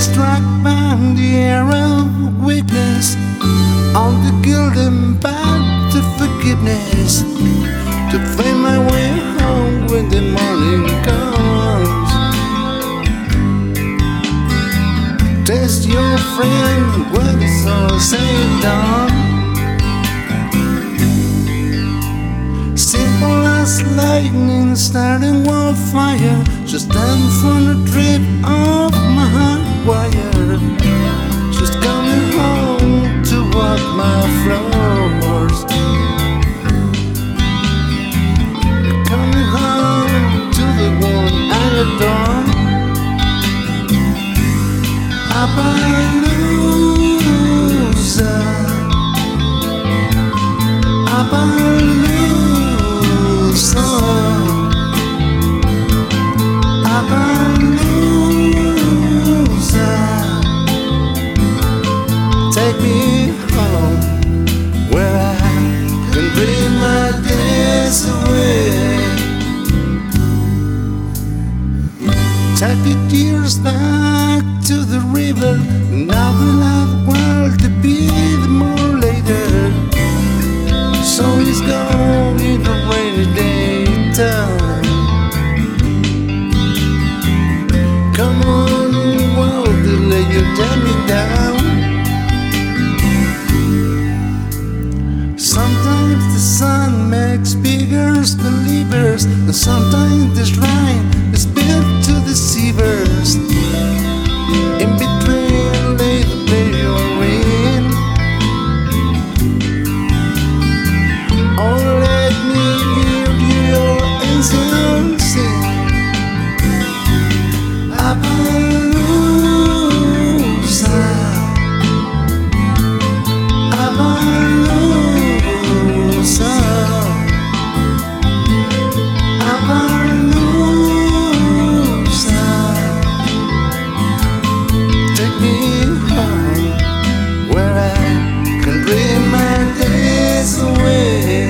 struck by the arrow of weakness, on the golden path to forgiveness, to find my way home when the morning comes. Test your friend when it's all said and done. Simple as lightning starting wildfire, just stand for the trip of my heart wire. Just coming home to walk my floors. Coming home to the one I adore. Appaloosa, Appaloosa, Appaloosa. Take me home where I can dream my days away. Take the tears back to the river. Now we'll have a world to be the more later. So it's gone in a rainy day time. Come on, world, to lay your dummy down. Sometimes the sun makes beggars believers, and sometimes the shrine is built to deceivers. In between lay the play or win. Oh, let me hear your answer sing. Appaloosa, Appaloosa, Appaloosa. Take me home where I can dream my days away.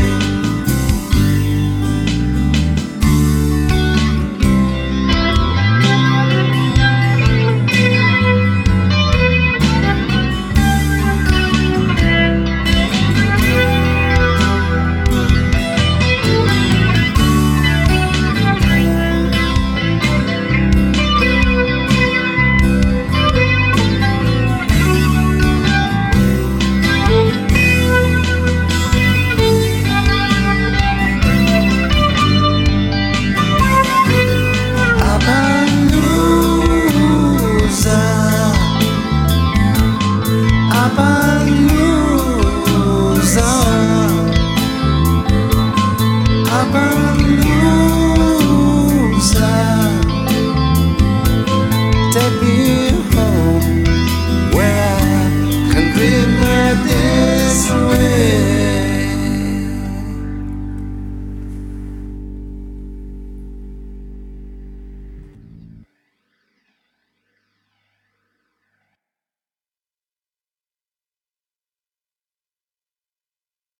Appaloosa, Appaloosa.